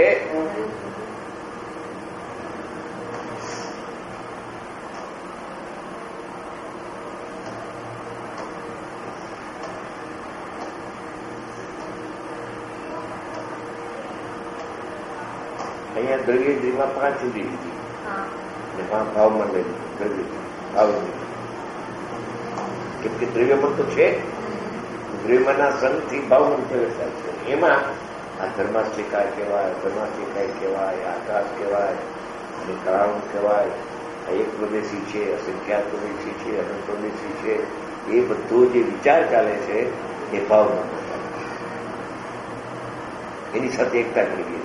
[SPEAKER 2] અહીંયા દ્રવ્યમાં પાંચ ઇન્દ્રિય હતી અને પાંચ ભાવમાં લઈ દ્રવ્ય ભાવ કેમ કે દ્રવ્યમન તો છે, દ્રવ્યમનના સંઘથી ભાવમન પ્રવેશ થાય છે. એમાં આ ધર્માસ્તિકાય કહેવાય, ધર્માસ્તિકાય કહેવાય, આકાશ કહેવાય અને કળાણું કહેવાય. આ એક પ્રદેશી છે, અસંખ્યાત પ્રદેશી છે, અનંત પ્રદેશી છે. એ બધો જે વિચાર ચાલે છે એ ભાવમન એની સાથે એકતા કરીએ છીએ.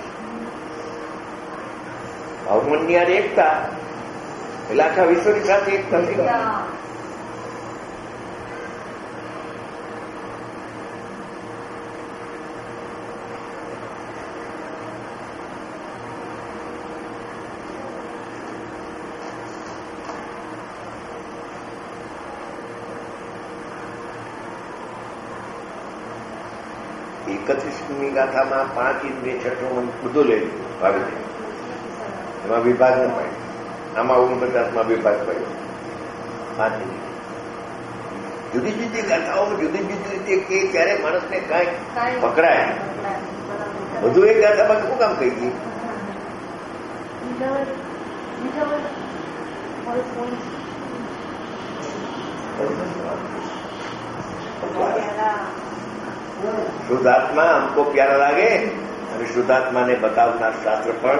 [SPEAKER 2] ભાવમનની આ એકતા એટલે આખા વિશ્વની સાથે એકતા થઈ ગઈ. એકત્રીસમી ગાથામાં પાંચ ઇન્દ્રિય છઠ્ઠું મન બધું લઈ લીધું ભાવે એમાં વિભાગ ન પાડ્યો. આમાં ઓગણપચાસમાં વિભાગ પાડ્યો. પાંચ ઇન્દ્રિય જુદી જુદી ગાથાઓ જુદી જુદી રીતે કે ત્યારે માણસને કાંઈ પકડાય. બધું એક ગાથામાં શું કામ કહી ગઈ? શુદ્ધાત્મા हमको प्यारा लागे અને શુદ્ધાત્માને બતાવનાર શાસ્ત્ર પણ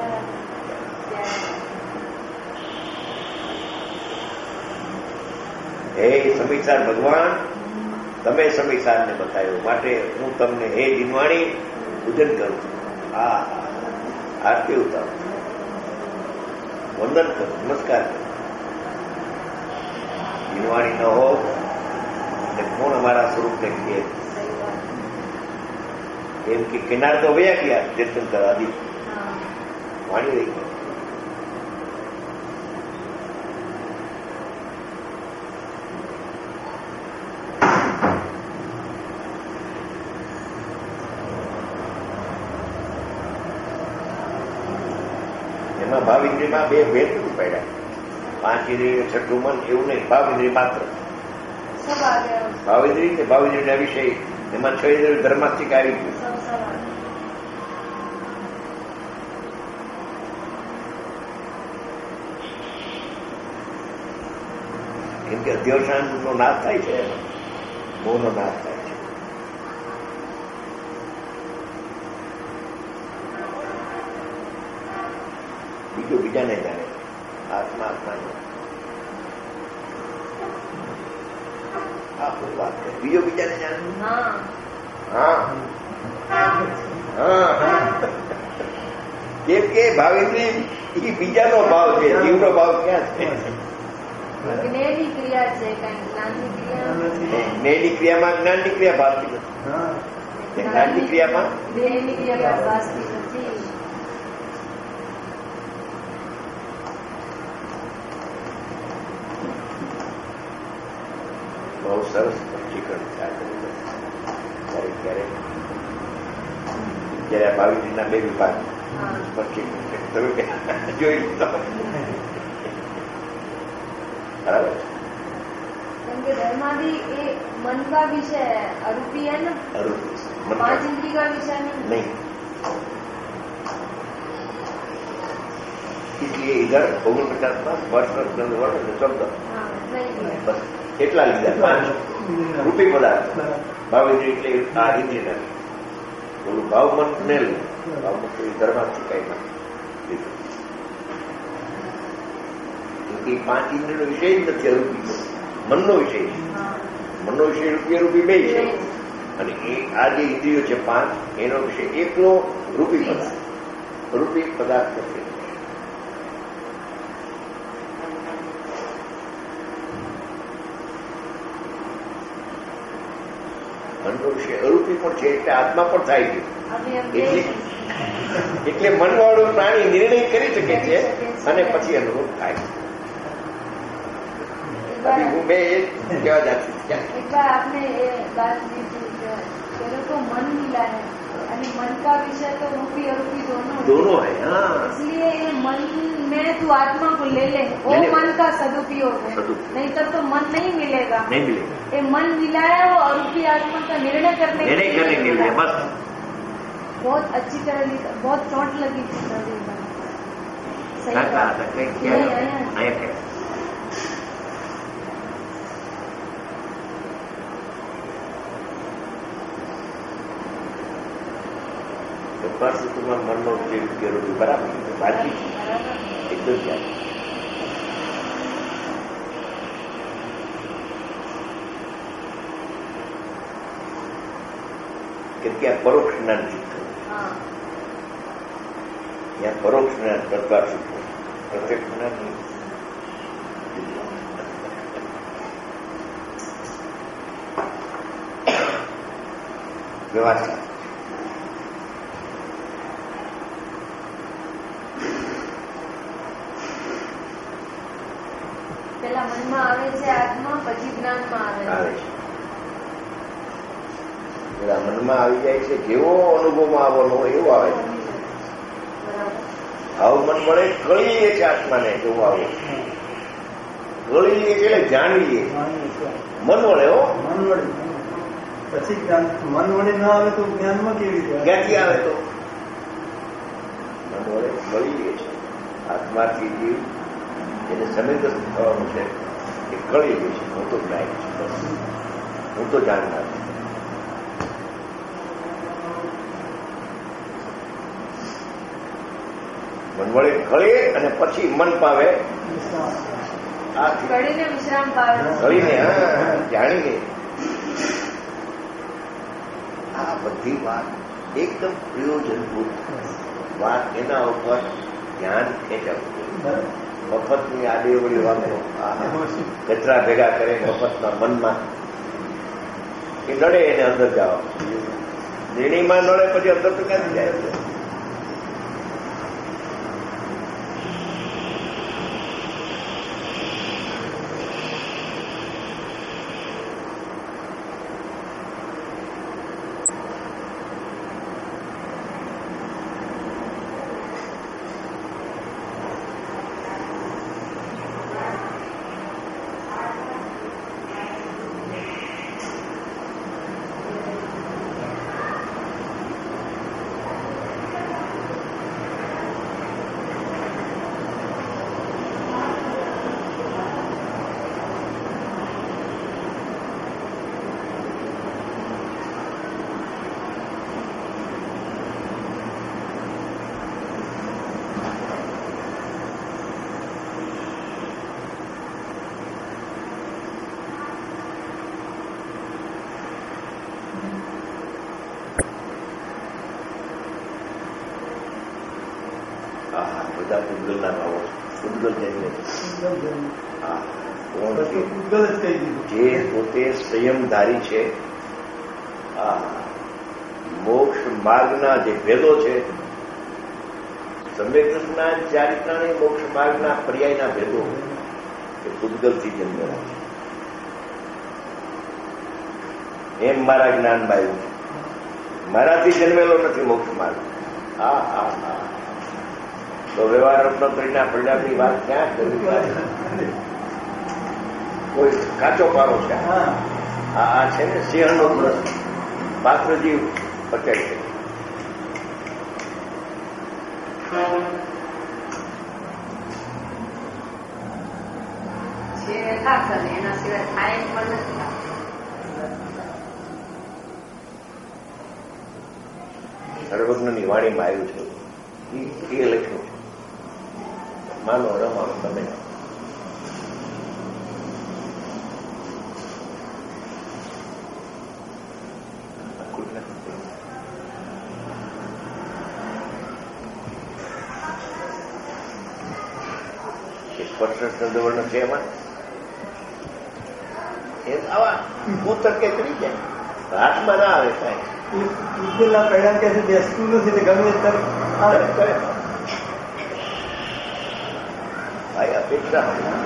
[SPEAKER 2] હે સમયસાર ભગવાન તમે સમયસારને બતાવ્યો માટે હું તમને હે જીનવાણી પૂજન કરું છું. આ આરતી ઉતારું, વંદન કરું, નમસ્કાર કરું. જીનવાણી ન હો એટલે કોણ અમારા સ્વરૂપને કહે? એમ કે કિનાર તો વયા ગયા તીર્થંકર આદિ વાણી રહી ગઈ. એમાં ભાવ ઇન્દ્રિયમાં બે ભેદ નથી પડ્યા. પાંચ ઇન્દ્રિય છઠ્ઠું મન એવું નહીં, ભાવ ઇન્દ્રિય માત્ર. ભાવ ઇન્દ્રિય કે ભાવ ઇન્દ્રિયના વિષય એમાં છ ઇન્દ્રિય ધર્માસ્તિક આવી ગયું. કેમ કે અધ્યવસાનનો નાશ થાય છે, મોહનો નાશ થાય છે. બીજું બીજાને જાણે, આત્મા આત્મા આ કોઈ વાત છે. બીજો બીજાને જાણે. હા હા કેમ કે ભાવેન્દ્રિય એ બીજાનો ભાવ છે, જીવનો ભાવ ક્યાં છે?
[SPEAKER 3] જ્ઞાનની ક્રિયા છે, કઈ જ્ઞાનની ક્રિયા.
[SPEAKER 2] જ્ઞાનની ક્રિયામાં જ્ઞાનની ક્રિયા ભાવતી નથી. જ્ઞાનની ક્રિયામાં
[SPEAKER 3] જ્ઞાનની ક્રિયા ભાવતી નથી.
[SPEAKER 2] બહુ સરસ સ્પષ્ટીકરણ ક્યારેક ક્યારેક જયારે ભાવિના બે વિભાગ સ્પષ્ટીકરણ જોઈ बराबर
[SPEAKER 3] કેમ કે ધર્માદि એ मन का विषय है, अरूपी है ना,
[SPEAKER 2] अरूपी
[SPEAKER 3] पांच इंद्रिय का विषय नहीं
[SPEAKER 2] नहीं इसलिए इधर ओगन पचास में वर्ष वर्ण शब्द बस એટલા લીધા. પાંચ રૂપી પદાર્થ ભાવ ઇન્દ્રિય એટલે આ ઇન્દ્રિય નથી. બોલું ભાવ મન ને લે ભાવ મન તો ધર્માથી કઈ ના પાંચ ઇન્દ્રિયનો વિષય જ નથી. અરૂપી મનનો વિષય છે. મનનો વિષય રૂપી અરૂપી બે છે. અને એ આ જે ઇન્દ્રિયો છે પાંચ એનો વિષય એકલો રૂપી પદાર્થ. રૂપી પદાર્થ નથી. મનનો વિષય અરૂપી પણ છે એટલે આત્મા પણ થાય છે. એટલે મનવાળું પ્રાણી નિર્ણય કરી શકે છે અને પછી અનુભવ થાય. अभी वो मैं क्या जाती
[SPEAKER 3] एक बार आपने ये बात की थी चलो तो मन मिला है यानी मन का विषय तो रूपी अरूपी दोनों
[SPEAKER 2] दोनों है. हाँ
[SPEAKER 3] इसलिए ये मन में तू आत्मा को ले ले वो मन का सदुपयोग है. नहीं तब तो मन नहीं मिलेगा.
[SPEAKER 2] नहीं मिलेगा.
[SPEAKER 3] ये मन मिला है वो अरूपी आत्मा का निर्णय करने
[SPEAKER 2] निर्णय करने के लिए बस
[SPEAKER 3] बहुत अच्छी तरह लिखा, बहुत चोट लगी थी हृदय में। सही
[SPEAKER 2] क्या कहा
[SPEAKER 3] बात।
[SPEAKER 2] था? क्या
[SPEAKER 3] नहीं,
[SPEAKER 2] क्या
[SPEAKER 3] आया।
[SPEAKER 2] आया क्या? પરિસ્થિતિમાં મનનો ઉપયોગ કર્યો હતો બરાબર સાચી એકદમ સાચી. કે ત્યાં પરોક્ષ જ્ઞાન શીખવું, ત્યાં પરોક્ષ જ્ઞાન પ્રકાર શીખવું, પ્રત્યક્ષ જ્ઞાન નહીં. વ્યવસ્થા
[SPEAKER 3] પેલા મનમાં આવે છે આત્મા, પછી જ્ઞાનમાં આવે
[SPEAKER 2] આવે છે. પેલા મનમાં આવી જાય છે, જેવો અનુભવમાં આવવાનો એવો આવે છે. આવું મન મળે કળીએ છે આત્માને જોવું આવું કળીએ છે એટલે જાણવીએ મન વળે હો.
[SPEAKER 4] મન વડે પછી જ્ઞાન મન વડે ના આવે તો જ્ઞાનમાં કેવી રીતે
[SPEAKER 2] ક્યાંથી આવે તો મન વડે કળીએ છે આત્માથી જીવ એને સમિત થવાનું છે એ કળી ગઈ છે. હું તો જ્ઞાન છું, બસ હું તો જાણનાર છું. મન વડે કળે અને પછી મન પાવે આ
[SPEAKER 3] કળીને વિશ્રામ પાવે.
[SPEAKER 2] કળીને હા જાણીને આ બધી વાત એકદમ પ્રયોજનભૂત વાત એના ઉપર ધ્યાન ખેંચાવું. મફતની આદેવડી વાતો કચરા ભેગા કરે મફતના મનમાં એ નડે એને અંદર જાઓ. નિર્ણયમાં નડે પછી અંદર તો ક્યાંથી જાય છે? બધા પૂતગલના ભાવો પૂતગલ જઈને જે પોતે સંયમધારી છે આ મોક્ષ માર્ગના જે ભેદો છે સમ્યક ચારિત્રાને મોક્ષ માર્ગના પર્યાયના ભેદો એ પૂતગલથી જન્મેલા છે. એમ મારા જ્ઞાનમાં આવ્યું છે. મારાથી જન્મેલો નથી મોક્ષ માર્ગ. હા હા હા તો વ્યવહાર રત્નોત્તરીના પરિણામની વાત ક્યાં કરવી? કોઈ કાચો પારો છે આ છે ને સિંહણનો પ્રશ્ન પાત્રજી પટેલ છે.
[SPEAKER 5] એના સિવાય થાય પણ નથી.
[SPEAKER 2] સર્વજ્ઞની વાણીમાં આવ્યું છે એ લખ્યું છે. માનો ન માનો તમે સ્પર્શ છે એમાં એ આવા ઉતર કે કરી જાય હાથમાં ના આવે કાંઈ.
[SPEAKER 4] પેલા પહેલા કે બેસતું નથી તે ગમે ત્યારે
[SPEAKER 2] કરે ભાઈ અપેક્ષા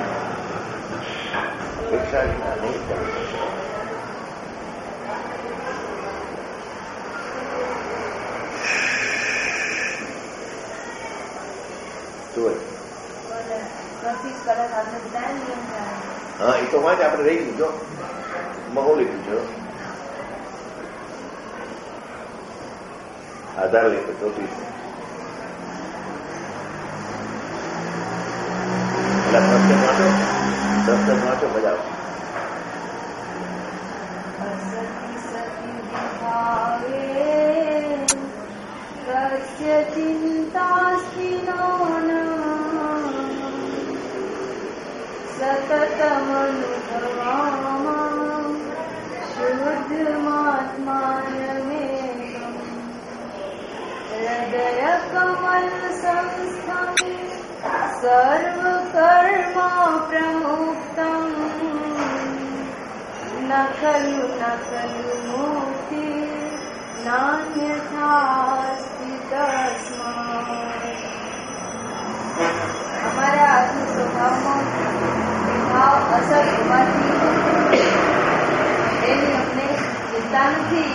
[SPEAKER 2] અપેક્ષા વિના નહીં કરે. હા એ તો વાંચ આપણે રહી ગયું જો મહો લીધું જો આધાર લે તો ચોત્રીસ એટલે સત્ય વાંચો સત્ય વાંચો મજા
[SPEAKER 3] આવશે ચિંતાસ્તિ સતતમનુભવામા શુદ્ધમાત્માનમેકં હૃદય કમલ સંસ્થં સર્વકર્મા પ્રમુક્તં ન ખલુ ન ખલુ મુક્તિ નાન્યથાસ્તિ તસ્માत्. અમારા આજના સ્વભાવમાં ભાવ અસર હોવાથી એની અમને ચિંતા નથી.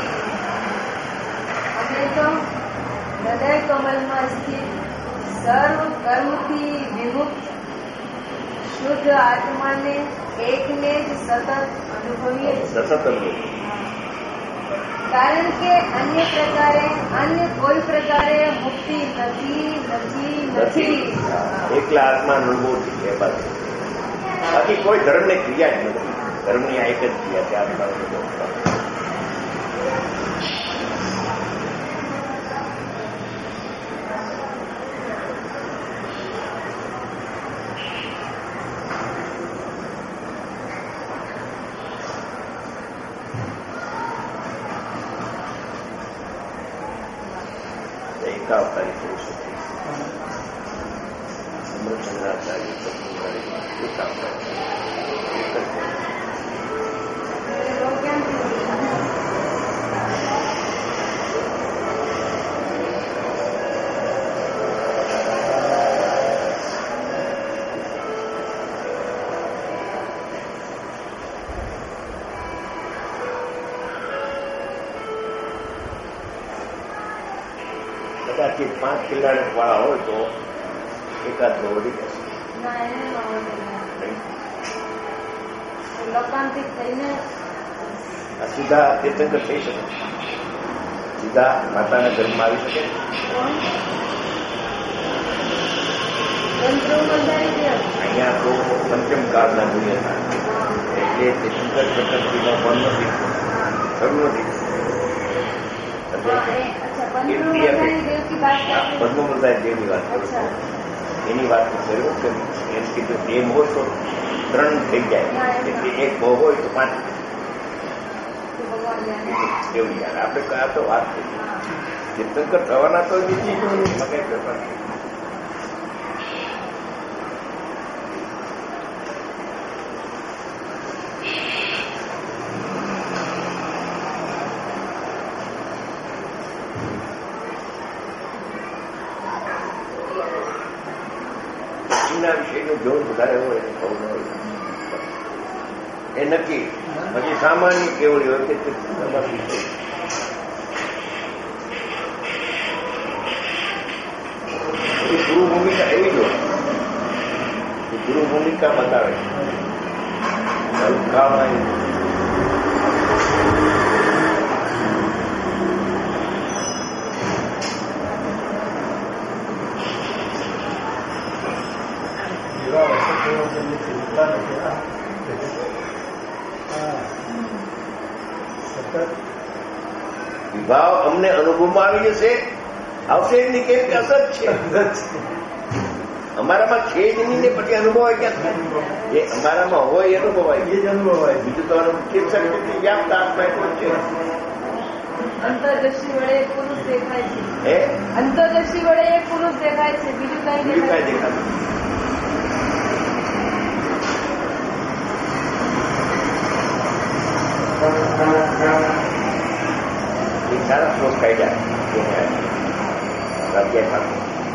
[SPEAKER 3] અમે તો હૃદય કમલમાં સ્થિત સર્વ કર્મથી વિમુક્ત શુદ્ધ આત્માને એકને જ સતત અનુભવીએ
[SPEAKER 2] સતત
[SPEAKER 3] કારણ કે અન્ય પ્રકારે અન્ય કોઈ પ્રકારે મુક્તિ નથી નથી નથી.
[SPEAKER 2] એકલા આત્મા અનુભવ છે બાકી બાકી કોઈ ધર્મની ક્રિયા જ નથી. ધર્મની આ એક જ ક્રિયા છે આત્મા અનુભવ. એકાવતારી પુરુષ અમૃતચંદ્રાચાર્ય કદાચિત પાંચ કિલ્લા વાળા હોય તો એકાદ વળી જશે. સીધા તીર્થંકર થઈ શકે, સીધા માતાના ઘરમાં આવી શકે. અહીંયા તો પંચમ કાળના મૂલ્ય હતા એટલે તીર્થંકર પ્રકૃતિનો બંધ નથી ખરું નથી. પદ્મવૃતાય દેવની વાત કરું એની વાત કર્યો કે એમ કીધું દેવ હોય તો ત્રણ થઈ જાય એટલે એક બહુ હોય તો પાંચ એવું યાર આપણે કયા તો વાત થઈ તીર્થંકર થવાના તો બીજી એમાં કઈ ફેરફાર નહીં. વિષયનું જોર વધારે હોય એને ખબર ન હોય એ નક્કી. પછી સામાન્ય કેવડી હોય કે ગુરુ ભૂમિકા એવી જ હોય ગુરુ ભૂમિકા બતાવે વિભાવ અમને અનુભવમાં આવી જશે આવશે એની કેમ કે અસર છે અમારામાં છે જ નહીં ને પછી અનુભવાય ક્યાં એ અમારામાં હોય એ અનુભવાય એ જ અનુભવાય. બીજું તો શક્તિ વ્યાપ્ત આત્મા એટલું છે.
[SPEAKER 3] અંતરદ્રષ્ટિ વડે એક પુરુષ દેખાય છે.
[SPEAKER 2] હે
[SPEAKER 3] અંતરદ્રષ્ટિ વડે એક પુરુષ દેખાય છે બીજું કઈ
[SPEAKER 2] બીજું કઈ દેખાતું સારા શ્લોક કાઢ્યા સ્વાધ્યાય